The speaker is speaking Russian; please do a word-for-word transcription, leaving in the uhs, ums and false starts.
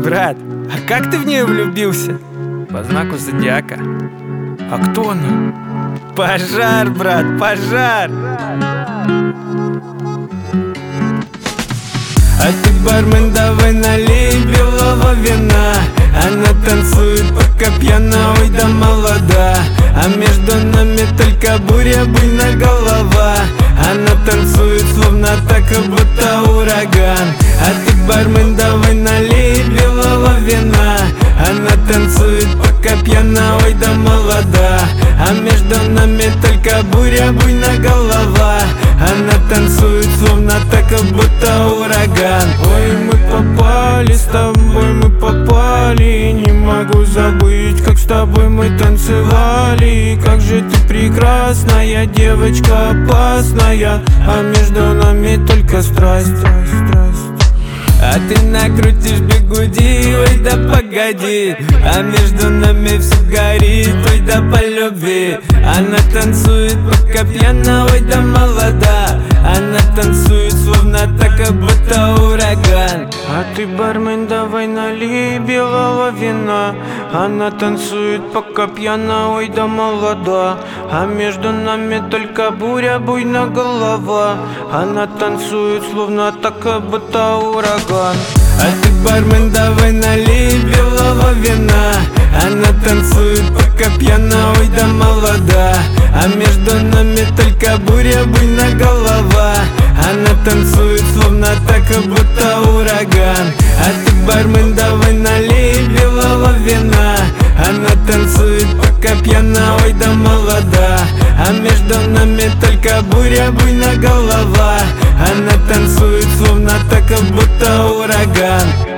Брат, а как ты в нее влюбился? По знаку зодиака. А кто она? Пожар, брат, пожар! А ты, бармен, давай налей белого вина. Она танцует, пока пьяна, ой да молода. А между нами только буря, буйная голова. Она танцует, словно так, как будто ураган. А ты, бармен, давай налей белого вина. Она танцует, пока пьяна, ой да молода. А между нами только буря, буйная голова. Она танцует, словно так, как будто ураган. Ой, мы попали с тобой, мы попали. Не могу забыть, как с тобой мы танцевали. Как же ты прекрасная, девочка опасная. А между нами только страсть, страсть, страсть. А ты накрутишь бигуди, ой да погоди. А между нами все горит, ой да по любви. Она танцует, пока пьяна, ой да молода. Она танцует, словно так, как будто ураган. А ты, бармен, давай налей белого вина. Она танцует, пока пьяна, ой да молода. А между нами только буря, буйная голова. Она танцует, словно так, как будто ураган. А ты, бармен, давай налей белого вина. Она танцует, пока пьяна, ой да молода. А между нами только буря, буйная голова. Она танцует, словно так, как будто ураган. А ты, бармен, давай налей белого вина. Она танцует, пока пьяна, ой да молода. А между нами только буря, буйная голова. Она танцует, словно так, как будто ураган.